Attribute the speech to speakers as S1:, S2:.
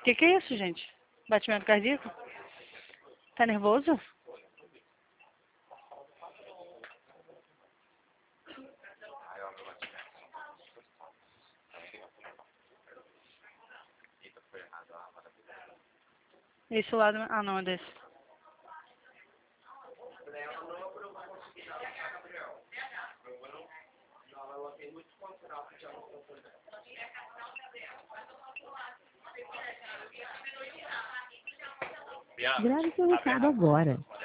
S1: Que é isso, gente? Batimento cardíaco? Tá nervoso? Esse lado... Ah, não, é desse.
S2: Grave seu recado agora.